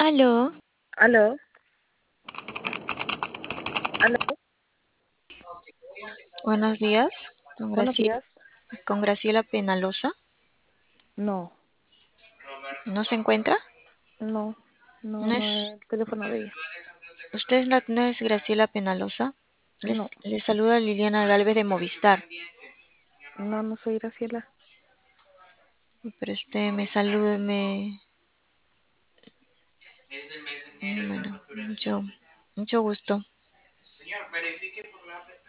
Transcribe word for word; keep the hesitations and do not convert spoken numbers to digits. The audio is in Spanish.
Aló, Aló, aló, buenos días. Con buenos Graciela, días. con Graciela Penalosa. No, ¿No se encuentra? no, no, ¿No no es, es el teléfono de ella. usted es la- no es Graciela Penalosa? Les, No, le saluda Liliana Galvez de Movistar. no, no soy Graciela. Pero usted me saluda, me... mm, Bueno, mucho, mucho gusto.